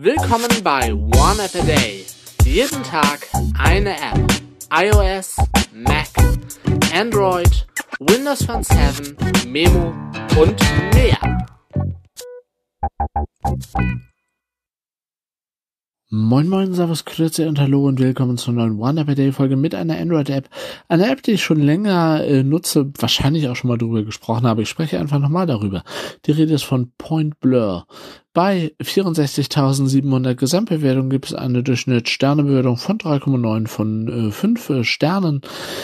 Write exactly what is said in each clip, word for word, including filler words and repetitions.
Willkommen bei One App a Day. Jeden Tag eine App. iOS, Mac, Android, Windows Phone sieben, Memo und mehr. Moin moin, servus, Grüße und hallo und willkommen zur neuen One App a Day Folge mit einer Android-App. Eine App, die ich schon länger äh, nutze, wahrscheinlich auch schon mal drüber gesprochen habe. Ich spreche einfach nochmal darüber. Die Rede ist von Point Blur. Bei vierundsechzigtausendsiebenhundert Gesamtbewertungen gibt es eine Durchschnittssternebewertung von drei Komma neun von äh, fünf äh, Sternen.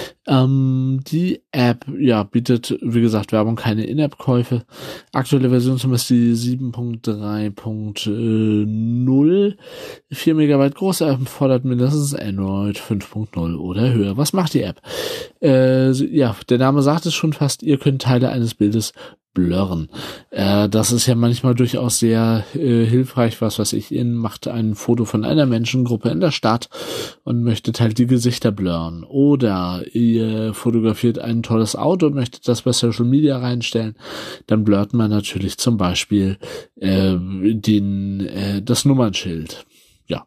Ähm, die App, ja, bietet, wie gesagt, Werbung, keine In-App-Käufe. Aktuelle Version zumindest die sieben Punkt drei Punkt null. vier Megabyte große App fordert mindestens Android fünf Punkt null oder höher. Was macht die App? Äh, ja, der Name sagt es schon fast, ihr könnt Teile eines Bildes blurren. Äh, das ist ja manchmal durchaus sehr äh, hilfreich. Was weiß ich, ihr macht ein Foto von einer Menschengruppe in der Stadt und möchtet halt die Gesichter blurren. Oder ihr fotografiert ein tolles Auto und möchtet das bei Social Media reinstellen. Dann blurrt man natürlich zum Beispiel äh, den äh, das Nummernschild. Ja,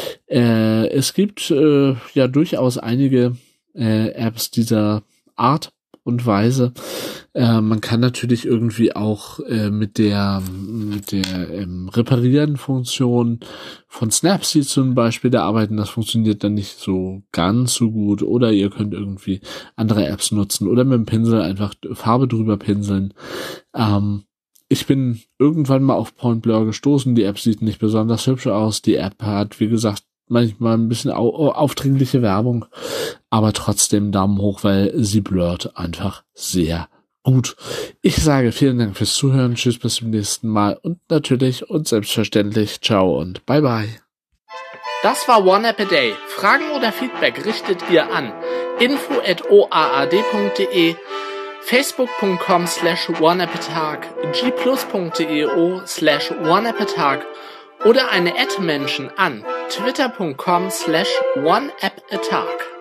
äh, es gibt äh, ja durchaus einige äh, Apps dieser Art und Weise. Äh, man kann natürlich irgendwie auch äh, mit der mit der ähm, Reparieren-Funktion von Snapseed zum Beispiel da arbeiten. Das funktioniert dann nicht so ganz so gut. Oder ihr könnt irgendwie andere Apps nutzen oder mit dem Pinsel einfach Farbe drüber pinseln. Ähm, ich bin irgendwann mal auf Point Blur gestoßen. Die App sieht nicht besonders hübsch aus. Die App hat, wie gesagt, manchmal ein bisschen au- aufdringliche Werbung, aber trotzdem Daumen hoch, weil sie blurrt einfach sehr gut. Ich sage vielen Dank fürs Zuhören, tschüss, bis zum nächsten Mal und natürlich und selbstverständlich ciao und bye bye. Das war One App a Day. Fragen oder Feedback richtet ihr an info at o a a d punkt d e, facebook punkt com slash oneappatag, g plus punkt d e o slash oneappatag oder eine Ad-Menschen an twitter punkt com slash oneappatag.